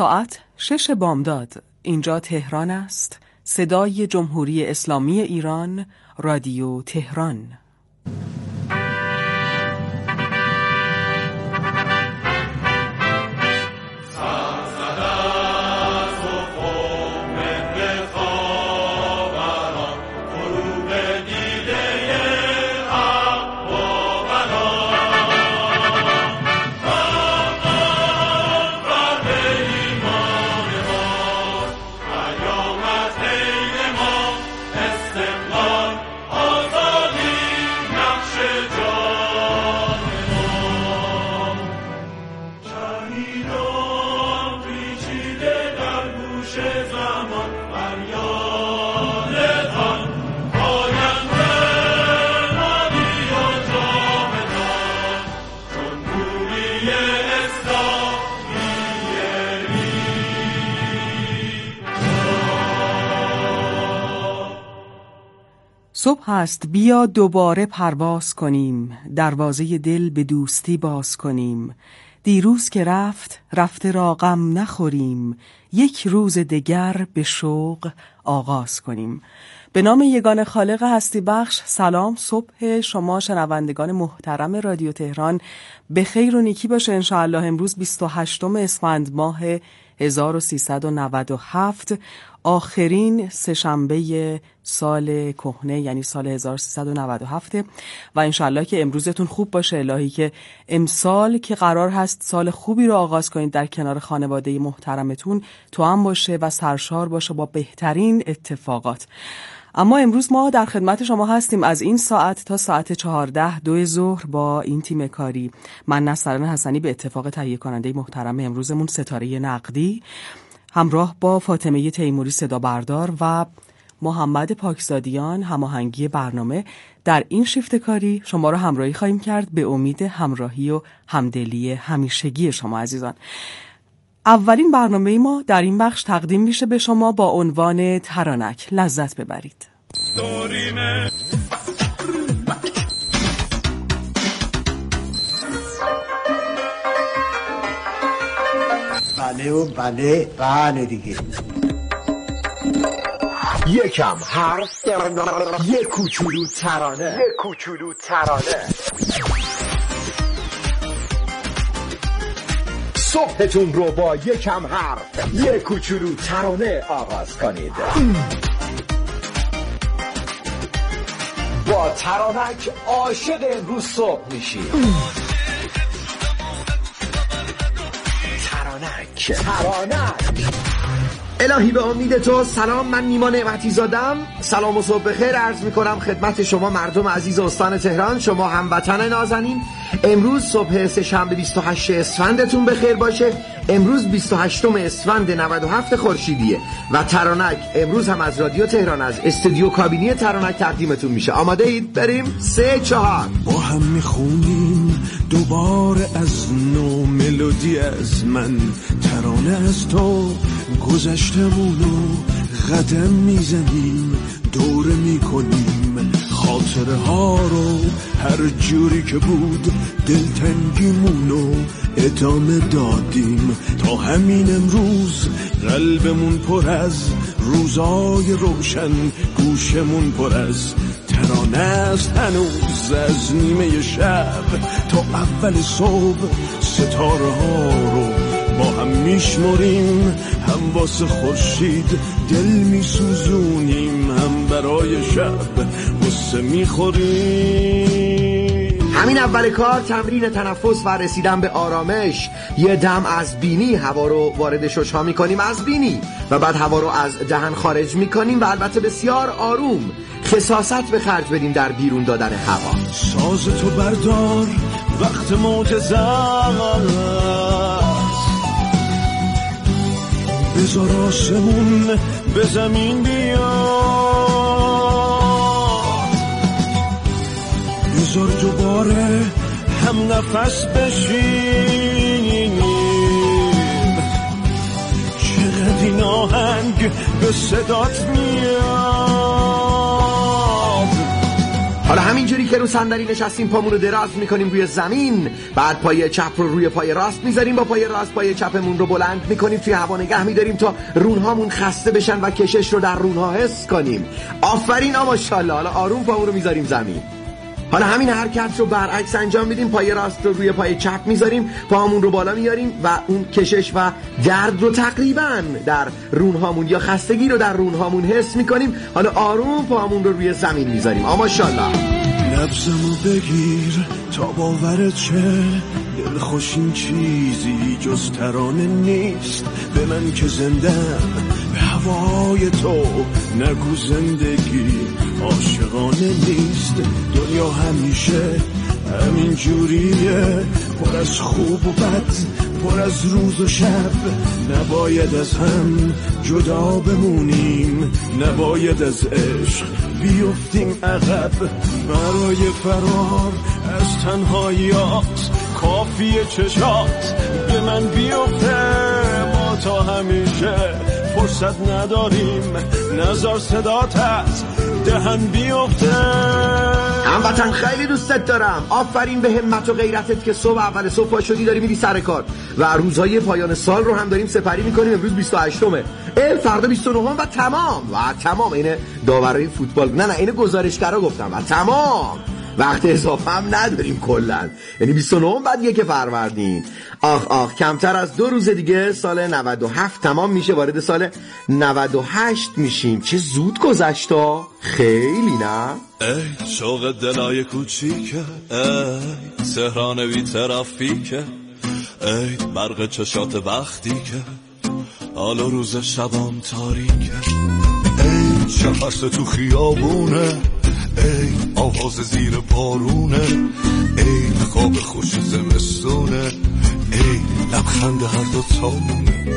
ساعت 6 بامداد. اینجا تهران است. صدای جمهوری اسلامی ایران، رادیو تهران. صبح است، بیا دوباره پرواز کنیم، دروازه دل به دوستی باز کنیم. دیروز که رفته را غم نخوریم، یک روز دگر به شوق آغاز کنیم. به نام یگانه خالق هستی بخش، سلام. صبح شما شنوندگان محترم رادیو تهران به خیر و نیکی باشه انشاءالله. امروز 28 اسفند ماه 1397، آخرین سه‌شنبه سال کهنه یعنی سال 1397 و انشالله که امروزتون خوب باشه. الهی که امسال که قرار هست سال خوبی رو آغاز کنید در کنار خانواده محترمتون توأم باشه و سرشار باشه با بهترین اتفاقات. اما امروز ما در خدمت شما هستیم از این ساعت تا ساعت 14 ظهر با این تیم کاری. من نصران حسنی به اتفاق تهیه کننده محترم امروزمون ستاره نقدی، همراه با فاطمه تیموری صدا بردار و محمد پاکزادیان هماهنگی برنامه، در این شیفت کاری شما رو همراهی خواهیم کرد به امید همراهی و همدلی همیشگی شما عزیزان. اولین برنامه ما در این بخش تقدیم میشه به شما با عنوان ترانک. لذت ببرید. بله دیگه. یکم حرف، یک کوچولو ترانه. صبحتون رو با یکم حرف، یک کوچولو ترانه آغاز کنید. با ترانک عاشق امروز صبح میشید. ترانک. الهی به امید تو. سلام، من نیما نعمتی زادم. سلام و صبح بخیر عرض میکنم خدمت شما مردم عزیز استان تهران، شما هموطن نازنین. امروز صبح سه‌شنبه 28 اسفندتون بخیر باشه. امروز 28 اسفند 97 خورشیدیه و ترانک امروز هم از رادیو تهران از استودیو کابینی ترانک تقدیمتون میشه. آماده اید؟ بریم 3-4 با هم میخونیم دوباره از نو ملودی از من، ترانه از تو گذشتمونو قدم میزنیم، دوره میکنیم خاطره ها رو، هر جوری که بود دلتنگیمونو ادامه دادیم تا همین امروز. قلبمون پر از روزای روشن، گوشمون پر از ترانه است هنوز، از نیمه شب تا اول صبح ستاره ها رو با هم میشمریم، هم واسه خورشید دل میسوزونیم، هم برای شب غصه میخوریم. همین اول کار تمرین تنفس و رسیدن به آرامش. یه دم از بینی هوا رو وارد ششها میکنیم از بینی و بعد هوا رو از دهن خارج میکنیم و البته بسیار آروم. خساست به خرج بدیم در بیرون دادن هوا. ساز تو بردار وقت معجزه بذار آسمون به زمین بیاد، بذار دوباره هم نفس بشیم، چقدر این آهنگ به صدات میاد. حالا همینجوری که رو صندلی نشستیم پامون رو دراز میکنیم روی زمین، بعد پای چپ رو روی پای راست میذاریم، با پای راست پای چپمون رو بلند میکنیم، توی هوا نگه میداریم تا رونهامون خسته بشن و کشش رو در رونها حس کنیم. آفرین، ماشاءالله. حالا آروم پامون رو میذاریم زمین. حالا همین حرکت رو برعکس انجام میدیم، پای راست رو روی پای چپ میذاریم، پاهامون رو بالا میاریم و اون کشش و درد رو تقریبا در رونهامون یا خستگی رو در رونهامون حس میکنیم. حالا آروم پاهامون رو روی زمین میذاریم. ماشاءالله. نبضمو بگیر تا باورت چه، دل خوشین چیزی جز ترانه نیست. به من که زندم به هوای تو، نگو زندگی عاشقانه نیست. دنیا همیشه همین جوریه، پر از خوب و بد، پر از روز و شب. نباید از هم جدا بمونیم، نباید از عشق بیفتیم عقب. برای فرار از تنهاییات کافیه چشات به من بیفته. ما تا همیشه فرصت نداریم، نظر صدات از دهن بیفته. هموطن خیلی دوستت دارم. آفرین به همت و غیرتت که صبح اول صبح پا شدی داری میری سر کار و روزهای پایان سال رو هم داریم سپری میکنیم. امروز 28مه، فردا 29 و تمام. اینه داورای فوتبال، نه اینه گزارشگرا گفتم و تمام. وقت اضافه هم نداریم کلن، یعنی 29 بعد 1 فروردین. آخ کمتر از 2 روز دیگه سال 97 تمام میشه، وارد سال 98 میشیم. چه زود گذشتا، خیلی نه؟ ای شوق دلای کوچیکه، ای تهران بی ترافیکه، ای برق چشات وقتی که حالا روز شبام تاریکه. ای شفست تو خیابونه، ای آواز زیر بارونه، ای خواب خوش زمستونه، ای لبخند هر دو تامونه.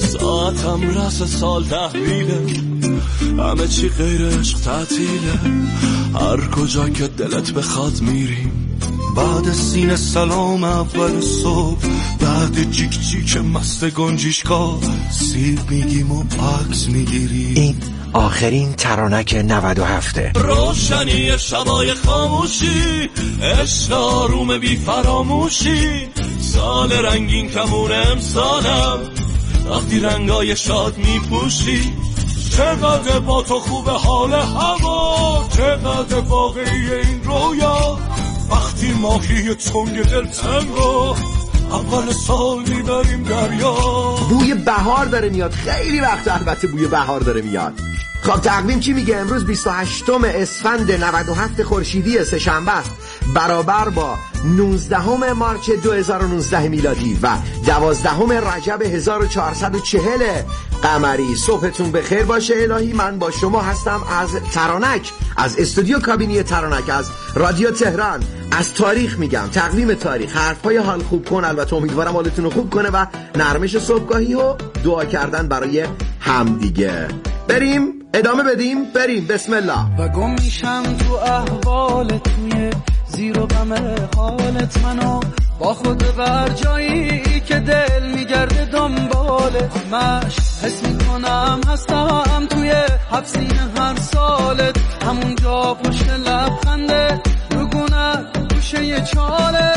ساعتم رس سال تحویله، همه چی غیر عشق تعطیله. هر کجا که دلت بخواد میریم، بعد سینه سلام اول صبح، بعد جیک جیک مست گنجیشکا سیب میگیم و عکس میگیریم. این آخرین ترانک 97. روشنی شبای خاموشی، عشق آروم بی فراموشی. سال رنگین کمون امسالم، وقتی رنگای شاد میپوشی. چقدر با تو خوبه حال هوا، چقدر واقعی این رویا. وقتی ماهی تنگ دلتنگو اول سال میبریم دریا. بوی بهار داره میاد، خیلی وقت البته بوی بهار داره میاد. خب تقویم چی میگه؟ امروز 28 اسفند 97 خورشیدی سه‌شنبه است، برابر با 19 مارچ 2019 میلادی و 12 رجب 1440 قمری. صبحتون بخیر باشه الهی. من با شما هستم از ترانک، از استودیو کابینی ترانک، از رادیو تهران. از تاریخ میگم، تقویم تاریخ، حرفای حال خوب کن. البته امیدوارم حالتون رو خوب کنه و نرمش صبحگاهی و دعا کردن برای همدیگه. بریم ادامه بدیم، بریم بسم الله. و گم میشم تو احوال، توی زیر و غم حالت، منو با خود بر جایی که دل میگرده دنبال همش. حس میکنم هستم توی حبسین هر سالت، همونجا پشت لبخنده رگونت گوشه چاله،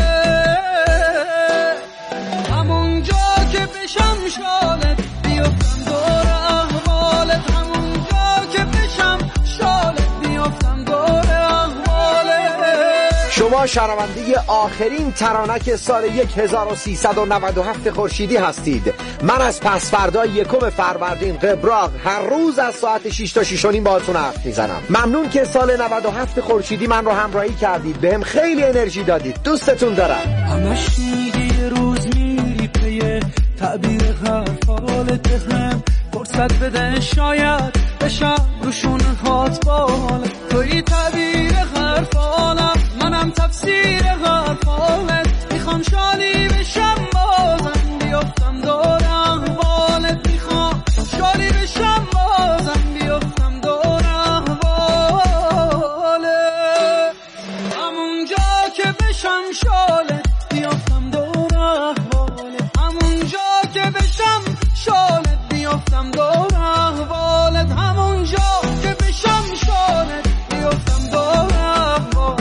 همونجا که بشم شالت بیفتم دور احوالت، همونجا که بشم شالت بیفتم دور احوالت. شما شنونده آخرین ترانک سال 1397 خورشیدی هستید. من از پس فردا 1 فروردین قبراق هر روز از ساعت 6 تا 6 و نیم باهاتون حرف میزنم. ممنون که سال 97 خورشیدی من رو همراهی کردید، بهم خیلی انرژی دادید. دوستتون دارم. همش میگی یه روز میری پی تعبیر حرفالت، هم فرصت بده شاید بشم روشون هات بالت. توی تعبیر حرفالم، منم تفسیر حرفالت. میخوام شالی بشم بازم بیفتم دور احوالت، میخوام شالی بشم بازم بیفتم دور احوالت، همونجا که بشم شالت بیفتم دور احوالت، همونجا که بشم شالت بیفتم دور احوالت، همونجا که بشم شالت بیفتم دور احوالت.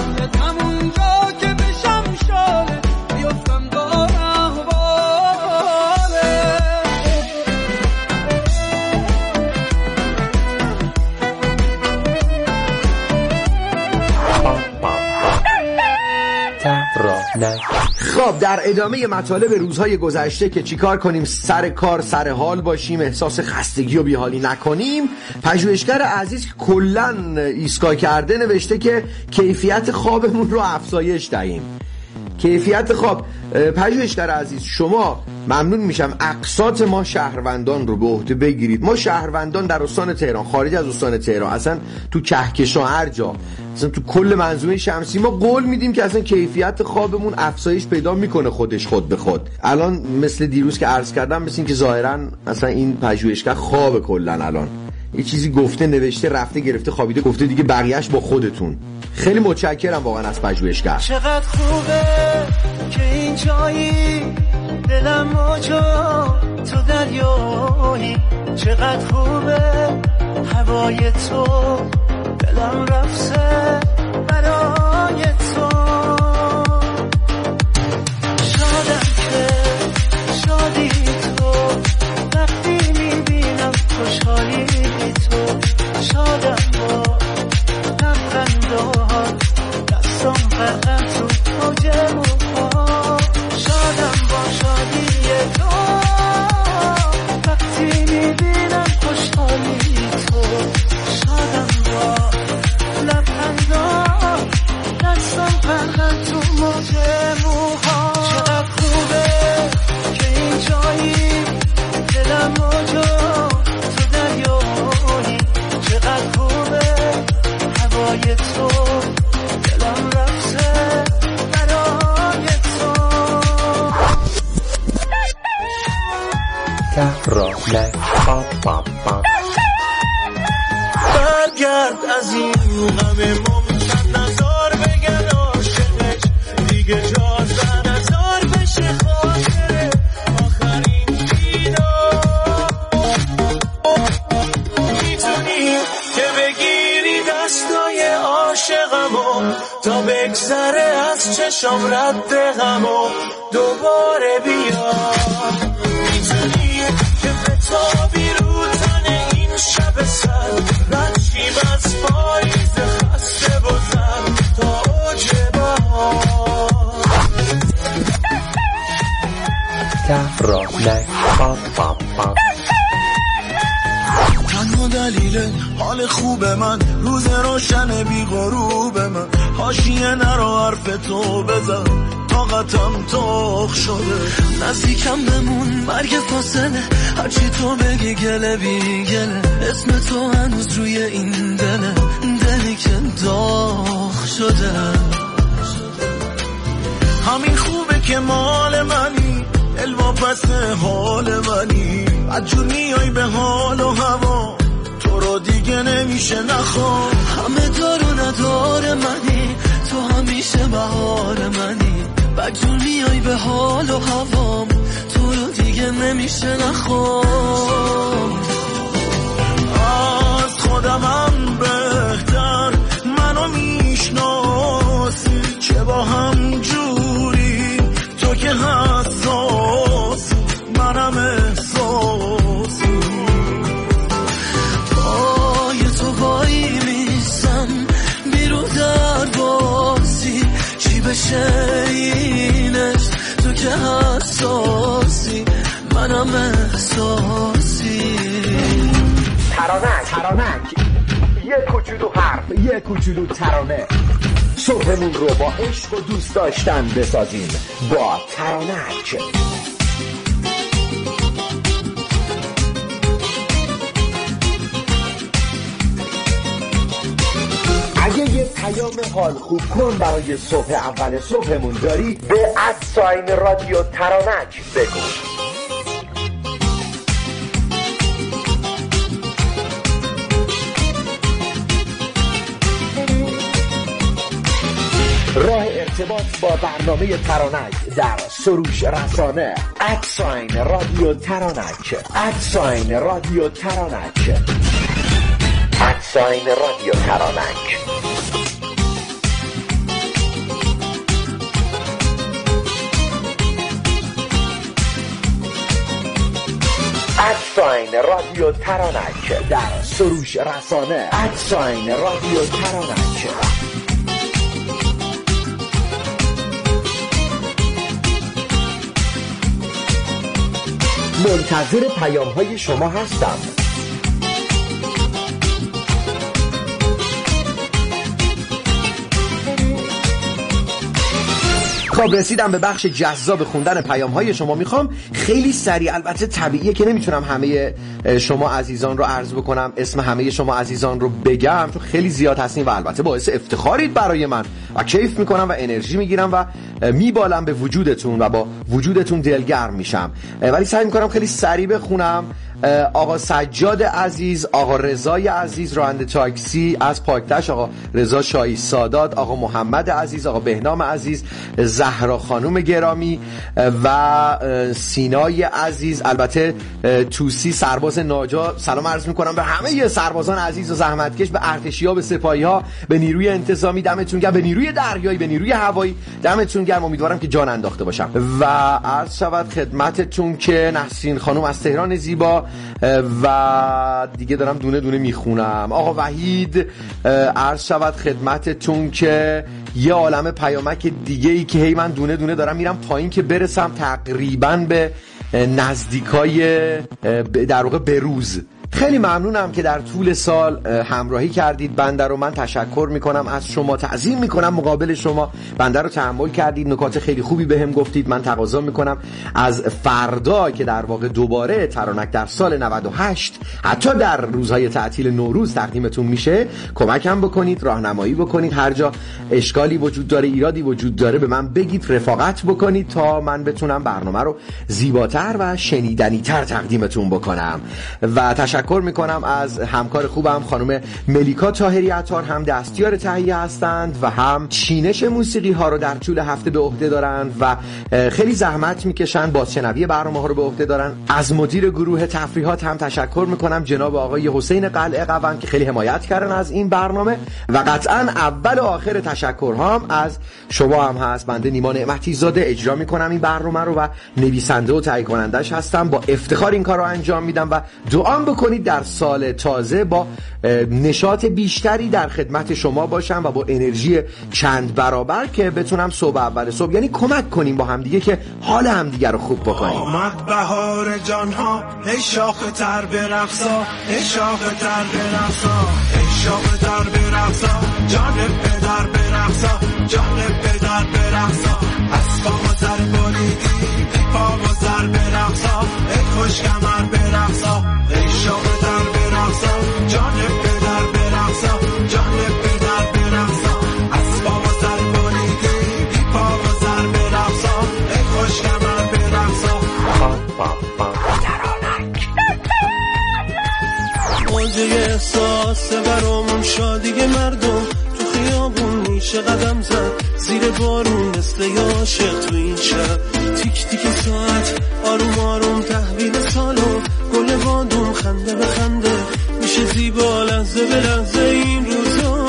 خب در ادامه مطالب روزهای گذشته که چیکار کنیم سر کار سر حال باشیم، احساس خستگی و بیحالی نکنیم، پژوهشگر عزیز کلن ایستگاه کرده نوشته که کیفیت خوابمون رو افزایش دهیم. کیفیت خواب. پژوهشگر عزیز شما ممنون میشم اقساط ما شهروندان رو به عهده بگیرید. ما شهروندان در استان تهران، خارج از استان تهران، اصلا تو کهکشان هر جا، اصلا تو کل منظومه شمسی ما قول میدیم که اصلا کیفیت خوابمون افزایش پیدا میکنه خود به خود. الان مثل دیروز که عرض کردم، مثل این که ظاهرا اصلا این پژوهشگر خواب کلن الان یه چیزی گفته نوشته رفته گرفته خوابیده گفته دیگه بقیه‌اش با خودتون. خیلی متشکرم واقعا از پژوهشگر. چقدر خوبه که این جایی، دلم موجا تو دریایی، چقدر خوبه هوای تو، دلم رفته برای تو. شادم که شادی تو، وقتی میبینم خوشحالی تو. شادم با لبخندات، دستم فقط تو موج موها. شادم با شادی تو، وقتی میبینم خوشحالی تو. شادم با لبخندات، دستم فقط تو موج موها. چقدر خوبه که این جایی، دلم موجا تو دریایی، چقدر خوبه هوای تو، دلم رفته برای تو. برگرد از این غم ممکن نزار بگن عاشقش دیگه جازن نزار بشه خاطره آخرین دیدار. میتونی که بگیری دستای عاشقمو تا بگذره از چشم رد غمو دوباره بیار. میتونی که بتابی رو تن این شب سر، رشیم از پاییز خسته بزن تا اوج بهار. تنها دلیل حال خوب من، روز روشن بی غروب من، حاشیه نرو حرف تو بزن، طاقتم تخ شده. نزدیکم بمون مرگ فاصله، هرچی تو بگی گله بی گله، اسم تو هنوز روی این دله، دلی که داغ شده. همین خوبه که مال منی، الواپس حال منی، بدجور میای به حال و هوا، تو رو دیگه نمیشه نخوام. همه دار و ندار منی، تو همیشه بهار منی، بدجور میای به حال و هوام، تو رو دیگه نمیشه نخوام. از خودمم بهتر منو میشناسی، که با هم جوری تو که حساسی، منم احساسی. پای تو وای میسم بیرو در بازی، چی بشه اینش تو که حساسی، منم احساسی. ترانک یک کوچولو حرف، یک کوچولو ترانه. صبحمون رو با عشق و دوست داشتن بسازیم با ترانک. اگه یه پیام حال خوب کن برای صبح اول صبحمون داری، به @ رادیو ترانک بگو. راه ارتباط با برنامه ترانک در سروش رسانه @ رادیو ترانک، @ رادیو ترانک، @ رادیو ترانک. @ رادیو ترانک در سروش رسانه @ رادیو ترانک. منتظر پیام‌های شما هستم. خب رسیدم به بخش جذاب خوندن پیام‌های شما. میخوام خیلی سریع، البته طبیعیه که نمیتونم همه شما عزیزان رو عرض بکنم، اسم همه شما عزیزان رو بگم چون خیلی زیاد هستین و البته باعث افتخارید برای من و کیف میکنم و انرژی میگیرم و میبالم به وجودتون و با وجودتون دلگرم میشم، ولی سعی میکنم خیلی سریع بخونم. آقا سجاد عزیز، آقا رضای عزیز راننده تاکسی از پاکتش، آقا رضا شاهی سادات، آقا محمد عزیز، آقا بهنام عزیز، زهرا خانوم گرامی و سینای عزیز، البته توسی سرباز ناجا. سلام عرض میکنم به همه سربازان عزیز و زحمتکش، به ارتشی‌ها، به سپاهی‌ها، به نیروی انتظامی دمتون گرم، به نیروی دریایی، به نیروی هوایی دمتون گرم. امیدوارم که جان انداخته باشم. و عرض شود خدمتتون که نسرین خانوم از تهران زیبا و دیگه دارم دونه دونه میخونم. آقا وحید عرض شود خدمتتون که یه عالم پیامک دیگه ای که هی من دونه دونه دارم میرم پایین که برسم تقریبا به نزدیکای در واقع بروز. خیلی ممنونم که در طول سال همراهی کردید بنده رو. من تشکر میکنم از شما، تعظیم میکنم مقابل شما، بنده رو تحمل کردید، نکات خیلی خوبی بهم گفتید. من تقاضا میکنم از فردا که در واقع دوباره ترانک در سال 98 حتی در روزهای تعطیل نوروز تقدیمتون میشه، کمکم بکنید، راهنمایی بکنید. هر جا اشکالی وجود داره، ایرادی وجود داره به من بگید، رفاقت بکنید تا من بتونم برنامه رو زیباتر و شنیدنیتر تقدیمتون بکنم. و تشکر میکنم از همکار خوبم خانم ملیکا طاهری عطار، هم دستیار تهیه هستند و هم چینش موسیقی ها رو در طول هفته به عهده دارند و خیلی زحمت میکشن، بازشنوی برنامه ها رو به عهده دارن. از مدیر گروه تفریحات هم تشکر میکنم جناب آقای حسین قلعه قوم که خیلی حمایت کردن از این برنامه. و قطعا اول و آخر تشکر هم از شما هم هست. بنده نیما نعمتی زاده اجرا میکنم این برنامه رو و نویسنده و تهیه کنندش هستم. با افتخار این کار رو انجام میدم و دعا بکنید در سال تازه با نشاط بیشتری در خدمت شما باشم و با انرژی چند برابر که بتونم صبح اول صبح، یعنی کمک کنیم با همدیگه که حال همدیگه رو خوب بکنیم. آمد بهار جانها، ای شاخ تر برقصا، ای شاخ تر برقصا، ای شاخ تر برقصا، جان پدر برقصا، جان پدر برقصا، از پا و سر بریدی، ای پا و سر برقصا، ای خوش کمر برقصا، ای شاخ تر برقصا، جان پدر برقصا، جان پدر برقصا، از پا و سر بریدی، ای پا و سر برقصا، ای خوش کمر برقصا. موجه احساس برامون شادی مردم تو خیابون میشه قدم زد، زیر بارون مثل عاشق تو این شب. تیک تیک ساعت آروم آروم تحویل سالو، گل بادوم خنده به خنده میشه زیبا لحظه به لحظه این روزا.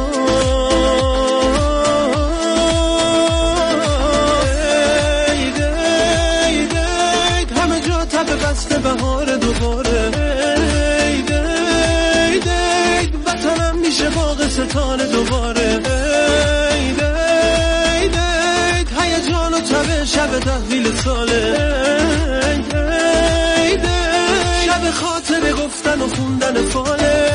عید عید عید همه جا تب بسته بهار دوباره. عید عید عید وطنم میشه باغ ستاره دوباره. عید عید عید هیجان و تب شب تحویل ساله. عید عید شب خاطره گفتن و خوندن فاله.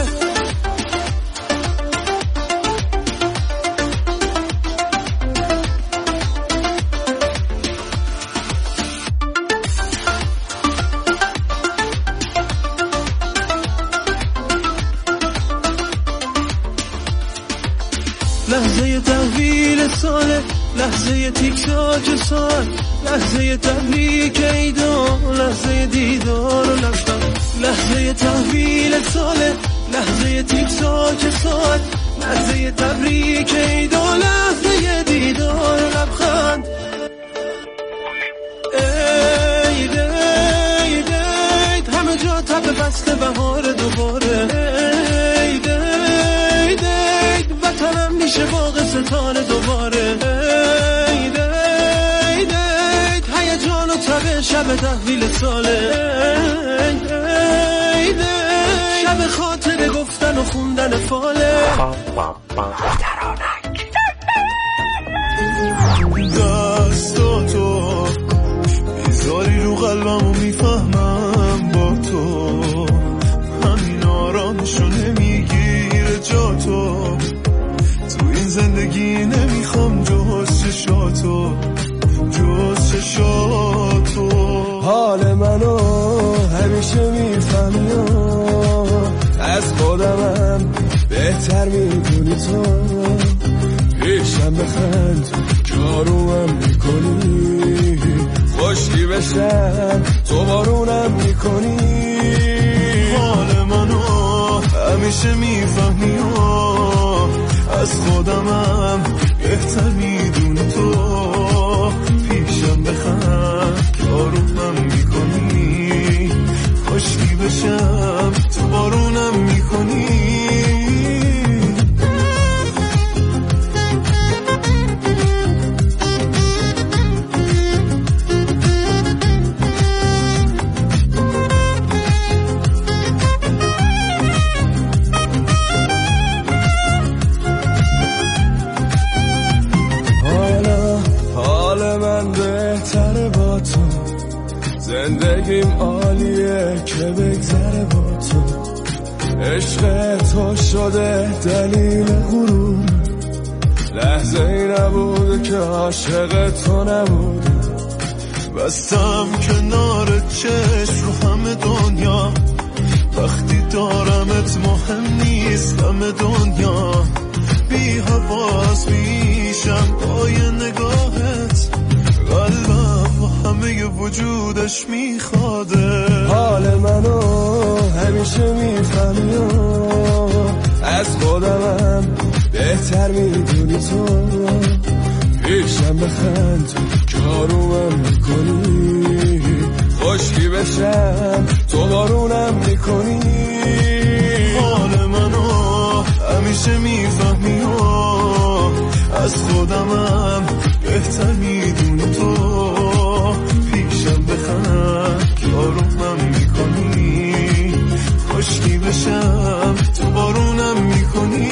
لحظه تحویل ساله، لحظه تیک تاک سال، لحظه تبریک عیدا، لحظه دیدار و لبخند. لحظه تحویل ساله، لحظه تیک تاک سال، لحظه تبریک عیدا، لحظه دیدار و لبخند. عید عید عید همه جا تب فصل بهار دوباره. عید عید عید وطنم میشه باغ ستاره دوباره. عید عید عید هیجان و تب شب تحویل ساله. عید عید شب خاطره گفتن و خوندن فاله. دستاتو میذاری رو قلبمو میفهمم، بهتر میدونی تو، پیشم بخند کاروم میکنی، خوشی بشم تو بارونم میکنی، حال منو همیشه میفهمی و از خودمم بهتر میدونی تو، پیشم بخند کاروم میکنی، خوشی بشم تو بارونم میکنی. زندگیم عالیه که بگذره با تو، عشق تو شده دلیل غرور، لحظه ای نبوده که عاشق تو نبوده، بستم کنار چشم رو همه دنیا، وقتی دارمت مهم نیست همه دنیا، بی حواس میشم با یه نگاهت، قلبم همه وجودش میخواده، حال منو همیشه میفهمی و از خودمم بهتر میدونی تو، پیشم بخند کارومم میکنی، خوشی بشم تو بارونم میکنی، حال منو همیشه میفهمی و از خودمم بهتر میدونی تو، پیشم بخند کارومم میکنی، خوشی بشم تو بارونم میکنی.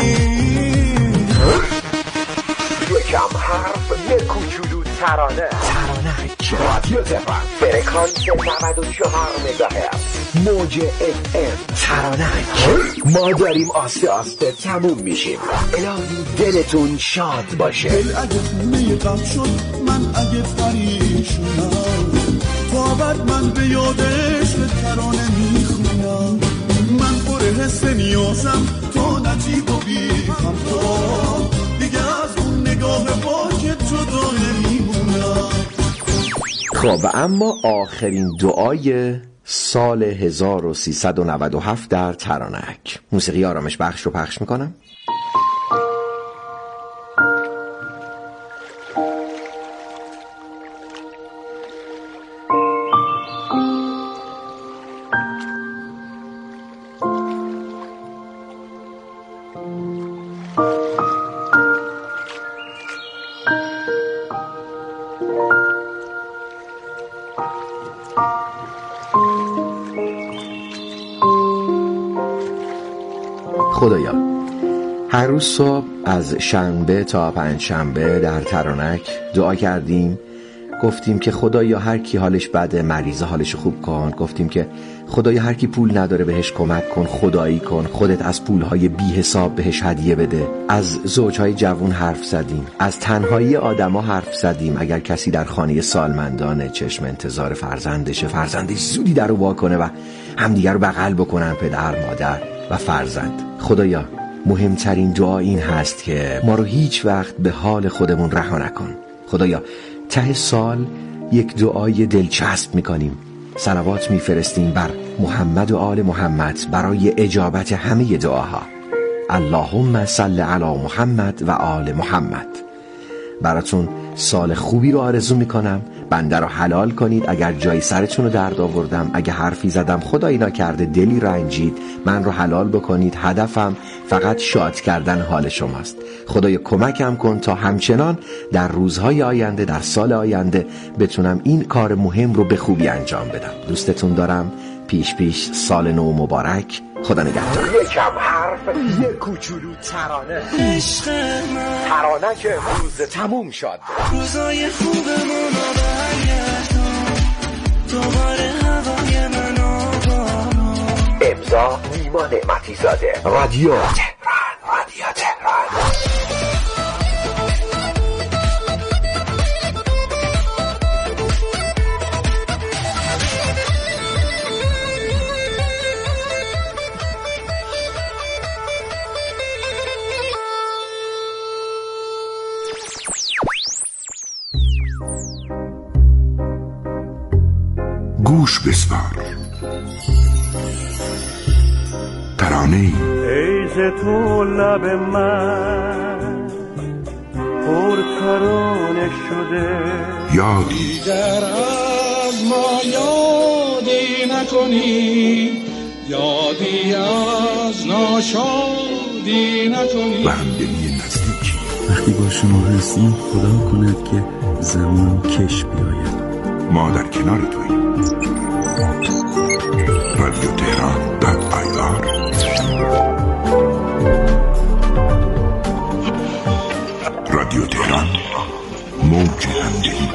یکم حرف یه کوچولو ترانه رادیو تهران فرکانس 94 مگاهرتز موج FM ترانک. ما داریم آسته آسته تموم میشیم، الهی دلتون شاد باشه. دل اگه خونه غم شد، من اگه پریشونم، تا بعد من به یادش به ترانه میخونم، من پر حس نیازم تا نجیب و بیخم، تا دیگه از اون نگاه پاکت جدا نمیمونم. خب اما آخرین دعای سال 1397 در ترانک، موسیقی آرامش بخش رو پخش میکنم. خدایا، هر روز صبح از شنبه تا پنجشنبه در ترانک دعا کردیم، گفتیم که خدایا هر کی حالش بده مریض حالش خوب کن، گفتیم که خدایا هر کی پول نداره بهش کمک کن، خدایی کن، خودت از پولهای بی حساب بهش هدیه بده. از زوجهای جوون حرف زدیم، از تنهایی آدما حرف زدیم، اگر کسی در خانه سالمندان چشم انتظار فرزندش زودی در رو وا کنه و همدیگر رو بغل بکنن، پدر مادر و فرزند. خدایا مهمترین دعا این هست که ما رو هیچ وقت به حال خودمون رها نکن. خدایا ته سال یک دعای دلچسب میکنیم، صلوات میفرستیم بر محمد و آل محمد برای اجابت همه دعاها. اللهم صل علی محمد و آل محمد. براتون سال خوبی رو آرزو میکنم، بنده رو حلال کنید اگر جای سرتون رو درد آوردم، اگه حرفی زدم خدایی نکرده دلی رنجید، من رو حلال بکنید. هدفم فقط شاد کردن حال شماست. خدای کمکم کن تا همچنان در روزهای آینده، در سال آینده بتونم این کار مهم رو به خوبی انجام بدم. دوستتون دارم. پیش سال نو مبارک. خدا نگهدار. یکم حرف یه کوچولو ترانه، عشق من ترانه که روز تموم شد، روزای خوبمون رو برگردون، دوباره هوای من آبارون. امضا نیما نعمتی زاده، رادیو تهران، رادیو تهران. گوش بسپار. ترانه ای ز تو لب من پر ترانه شده، یادی دیگر از ما یادی نکنی، یادی از ناشادی نکنی. و همدلی نزدیکی. وقتی با شما هستیم خدا کند که زمان کش بیاید. ما در کنار توییم. رادیو تهران .ir. رادیو تهران، موج همدلی.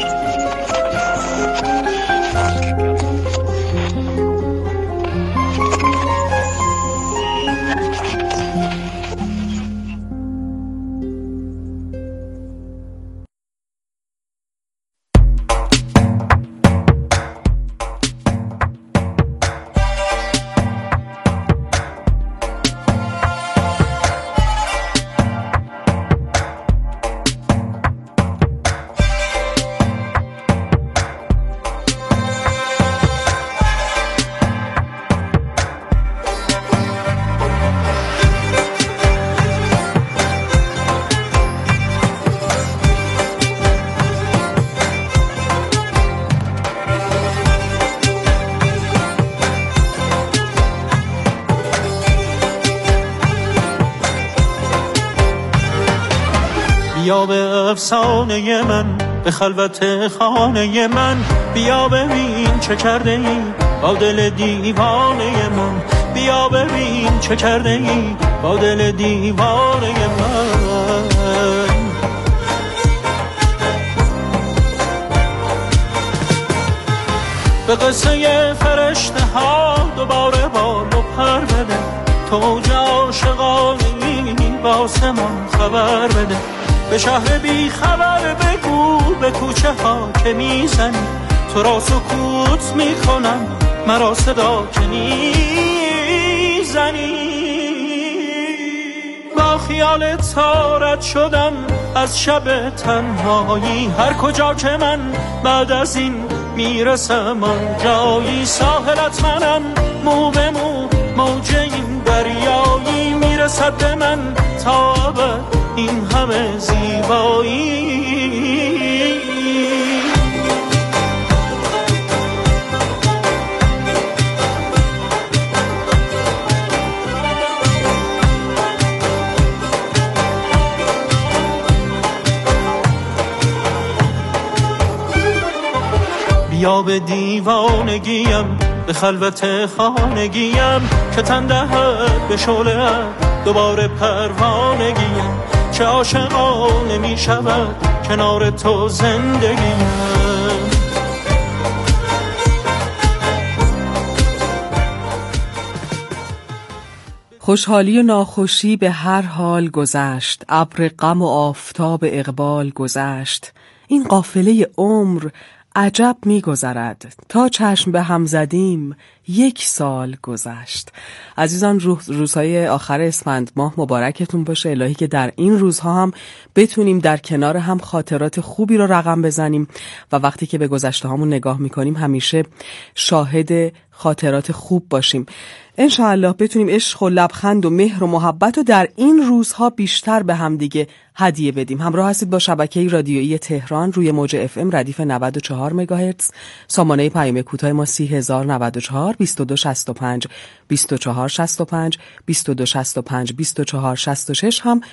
بیا به افسانه من، به خلوت خانه من، بیا ببین چه کرده ای با دل دیوانه من، بیا ببین چه کرده ای با دل دیوانه من. به قصه فرشته ها دوباره بال و پر بده، توج عاشقانه‌ای با آسمان خبر بده، به شهر بی خبر بگو به کوچه ها که میزنی، تو را سکوت میکنم مرا صدا که نیزنی. با خیال تارت شدم از شب تنهایی، هر کجا که من بعد از این میرسم آن جایی، ساحلت منم مو به مو، موج این دریایی، میرسد به من تا ابد این همه زیبایی. بیا به دیوانگیم، به خلوت خانگیم، که تن دهد به شعله دوباره پروانگیم، چه عاشقانه می شود کنار تو زندگیم. خوشحالی و ناخوشی به هر حال گذشت، ابر غم و آفتاب اقبال گذشت، این قافله عمر عجب می گذرد، تا چشم به هم زدیم 1 سال گذشت. عزیزان، روزهای آخر اسفند ماه مبارکتون باشه. الهی که در این روزها هم بتونیم در کنار هم خاطرات خوبی رو رقم بزنیم و وقتی که به گذشته هامون نگاه میکنیم همیشه شاهد خاطرات خوب باشیم. انشاءالله بتونیم عشق و لبخند و مهر و محبت رو در این روزها بیشتر به هم دیگه هدیه بدیم. همراه هستید با شبکه رادیویی تهران روی موج FM ردیف 94 مگاهرتز. سامانه پیام کوتاه ما 30094 2265 2465 2265 2466 هم